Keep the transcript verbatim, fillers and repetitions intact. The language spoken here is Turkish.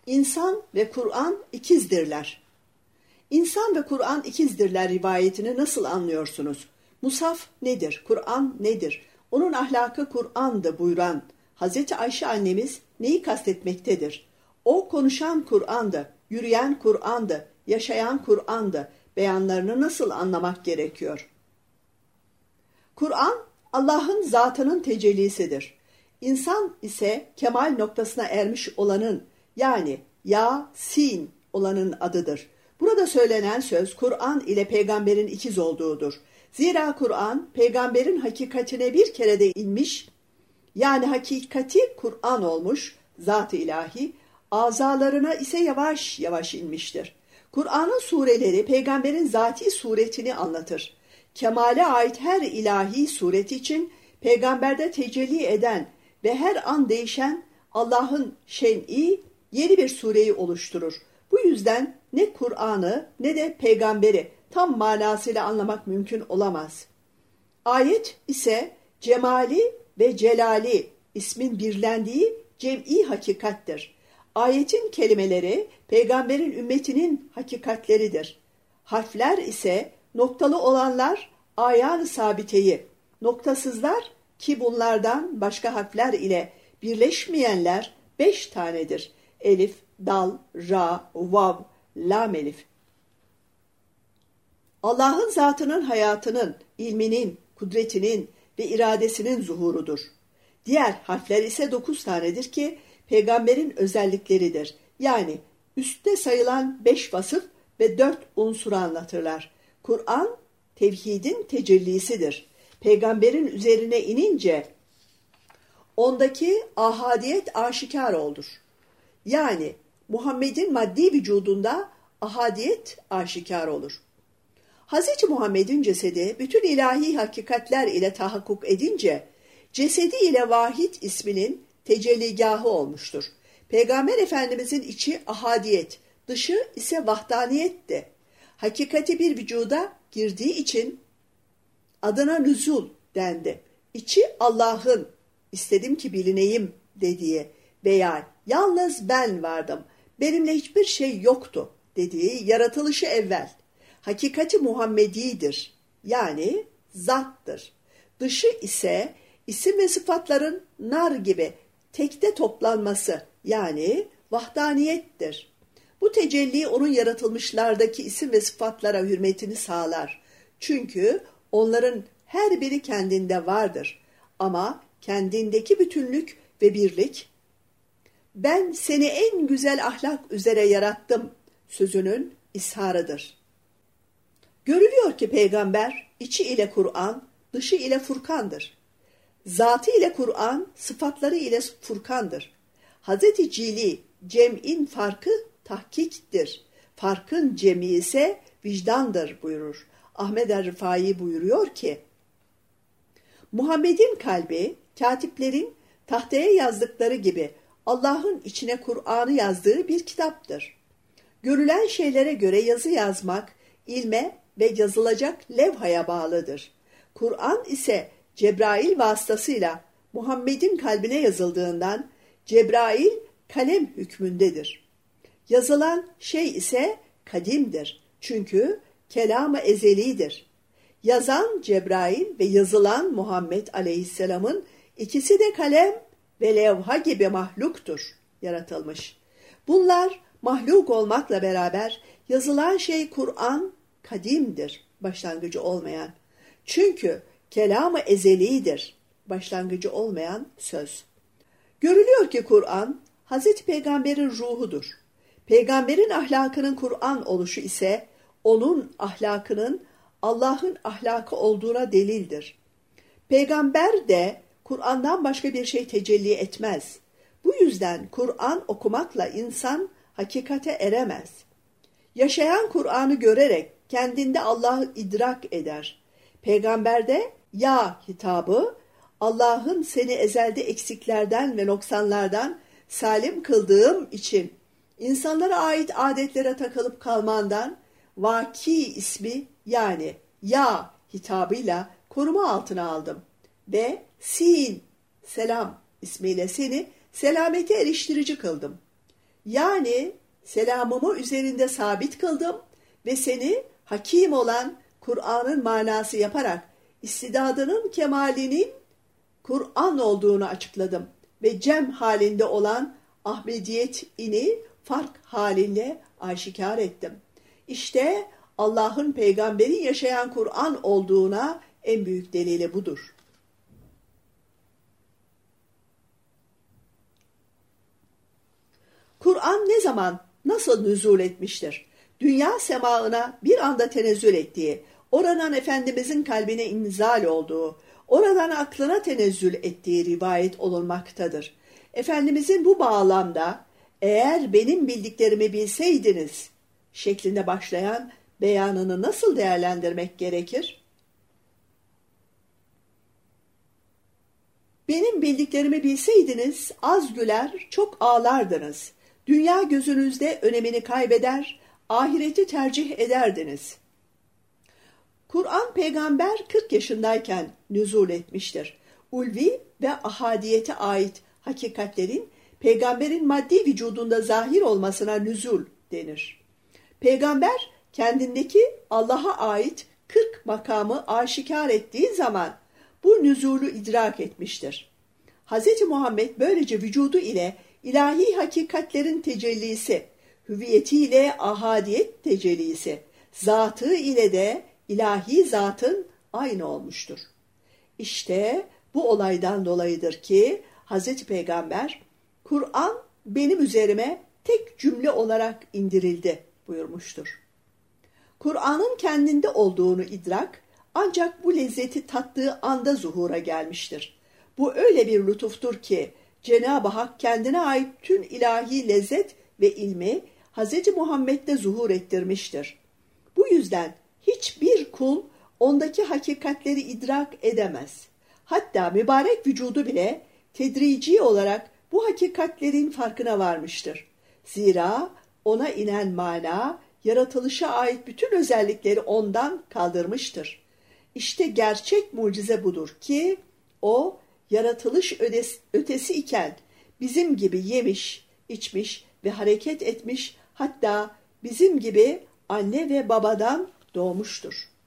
İnsan ve Kur'an ikizdirler. İnsan ve Kur'an ikizdirler rivayetini nasıl anlıyorsunuz? Musaf nedir? Kur'an nedir? Onun ahlakı Kur'an'dı buyuran Hazreti Ayşe annemiz neyi kastetmektedir? O konuşan Kur'an'dı, yürüyen Kur'an'dı, yaşayan Kur'an'dı. Beyanlarını nasıl anlamak gerekiyor? Kur'an, Allah'ın zatının tecellisidir. İnsan ise kemal noktasına ermiş olanın, yani Yasin olanın adıdır. Burada söylenen söz Kur'an ile peygamberin ikiz olduğudur. Zira Kur'an peygamberin hakikatine bir kere de inmiş, yani hakikati Kur'an olmuş, zat-ı ilahi, azalarına ise yavaş yavaş inmiştir. Kur'an'ın sureleri peygamberin zati suretini anlatır. Kemale ait her ilahi suret için peygamberde tecelli eden ve her an değişen Allah'ın şen'i yeni bir sureyi oluşturur. Bu yüzden ne Kur'an'ı ne de peygamberi tam manasıyla anlamak mümkün olamaz. Ayet ise cemali ve celali ismin birlendiği cem'i hakikattir. Ayetin kelimeleri peygamberin ümmetinin hakikatleridir. Harfler ise noktalı olanlar ayan-ı sabiteyi, noktasızlar ki bunlardan başka harfler ile birleşmeyenler beş tanedir. Elif, dal, ra, vav, lam elif. Allah'ın zatının hayatının, ilminin, kudretinin ve iradesinin zuhurudur. Diğer harfler ise dokuz tanedir ki peygamberin özellikleridir. Yani üstte sayılan beş vasıf ve dört unsuru anlatırlar. Kur'an tevhidin tecellisidir. Peygamberin üzerine inince ondaki ahadiyet aşikar olur. Yani Muhammed'in maddi vücudunda ahadiyet aşikar olur. Hazreti Muhammed'in cesedi bütün ilahi hakikatler ile tahakkuk edince cesedi ile vahid isminin tecelligahı olmuştur. Peygamber Efendimizin içi ahadiyet, dışı ise vahdaniyetti. Hakikati bir vücuda girdiği için adına nüzul dendi. İçi Allah'ın, istedim ki bilineyim dediği veya yalnız ben vardım, benimle hiçbir şey yoktu dediği yaratılışı evvel. Hakikati Muhammedi'dir, yani zattır. Dışı ise isim ve sıfatların nar gibi tekte toplanması, yani vahdaniyettir. Bu tecelli onun yaratılmışlardaki isim ve sıfatlara hürmetini sağlar. Çünkü onların her biri kendinde vardır. Ama kendindeki bütünlük ve birlik, ben seni en güzel ahlak üzere yarattım sözünün isharıdır. Görülüyor ki peygamber içi ile Kur'an, dışı ile Furkan'dır. Zatı ile Kur'an, sıfatları ile Furkan'dır. Hazreti Cili, cem'in farkı tahkiktir. Farkın cemi ise vicdandır buyurur. Ahmed er-Rifai buyuruyor ki, Muhammed'in kalbi, katiplerin tahtaya yazdıkları gibi Allah'ın içine Kur'an'ı yazdığı bir kitaptır. Görülen şeylere göre yazı yazmak, ilme ve yazılacak levhaya bağlıdır. Kur'an ise Cebrail vasıtasıyla Muhammed'in kalbine yazıldığından Cebrail kalem hükmündedir. Yazılan şey ise kadimdir. Çünkü kelam-ı ezelidir. Yazan Cebrail ve yazılan Muhammed Aleyhisselam'ın ikisi de kalem ve levha gibi mahluktur, yaratılmış. Bunlar mahluk olmakla beraber yazılan şey Kur'an kadimdir, başlangıcı olmayan. Çünkü kelam-ı ezelidir, başlangıcı olmayan söz. Görülüyor ki Kur'an, Hazreti Peygamber'in ruhudur. Peygamberin ahlakının Kur'an oluşu ise, onun ahlakının Allah'ın ahlakı olduğuna delildir. Peygamber de Kur'an'dan başka bir şey tecelli etmez. Bu yüzden Kur'an okumakla insan hakikate eremez. Yaşayan Kur'an'ı görerek kendinde Allah'ı idrak eder. Peygamberde ya hitabı, Allah'ın seni ezelde eksiklerden ve noksanlardan salim kıldığım için insanlara ait adetlere takılıp kalmandan vaki ismi, yani ya hitabıyla koruma altına aldım ve sin selam ismiyle seni selamete eriştirici kıldım. Yani selamımı üzerinde sabit kıldım ve seni hakim olan Kur'an'ın manası yaparak istidadının kemalinin Kur'an olduğunu açıkladım ve cem halinde olan Ahmediyet ini fark halinde aşikar ettim. İşte Allah'ın peygamberi yaşayan Kur'an olduğuna en büyük delili budur. Kur'an ne zaman, nasıl nüzul etmiştir? Dünya semağına bir anda tenezzül ettiği, oradan Efendimizin kalbine inzal olduğu, oradan aklına tenezzül ettiği rivayet olunmaktadır. Efendimizin bu bağlamda, eğer benim bildiklerimi bilseydiniz şeklinde başlayan beyanını nasıl değerlendirmek gerekir? Benim bildiklerimi bilseydiniz az güler, çok ağlardınız. Dünya gözünüzde önemini kaybeder, ahireti tercih ederdiniz. Kur'an peygamber kırk yaşındayken nüzul etmiştir. Ulvi ve ahadiyete ait hakikatlerin peygamberin maddi vücudunda zahir olmasına nüzul denir. Peygamber kendindeki Allah'a ait kırk makamı aşikar ettiği zaman bu nüzulü idrak etmiştir. Hz. Muhammed böylece vücudu ile ilahi hakikatlerin tecellisi, hüviyetiyle ahadiyet tecellisi, zatı ile de ilahi zatın aynı olmuştur. İşte bu olaydan dolayıdır ki Hz. Peygamber, Kur'an benim üzerime tek cümle olarak indirildi buyurmuştur. Kur'an'ın kendinde olduğunu idrak ancak bu lezzeti tattığı anda zuhura gelmiştir. Bu öyle bir lütuftur ki Cenab-ı Hak kendine ait tüm ilahi lezzet ve ilmi Hz. Muhammed'de zuhur ettirmiştir. Bu yüzden hiçbir kul ondaki hakikatleri idrak edemez. Hatta mübarek vücudu bile tedrici olarak bu hakikatlerin farkına varmıştır. Zira ona inen mana, yaratılışa ait bütün özellikleri ondan kaldırmıştır. İşte gerçek mucize budur ki, o yaratılış ötesi iken bizim gibi yemiş, içmiş ve hareket etmiş, hatta bizim gibi anne ve babadan doğmuştur.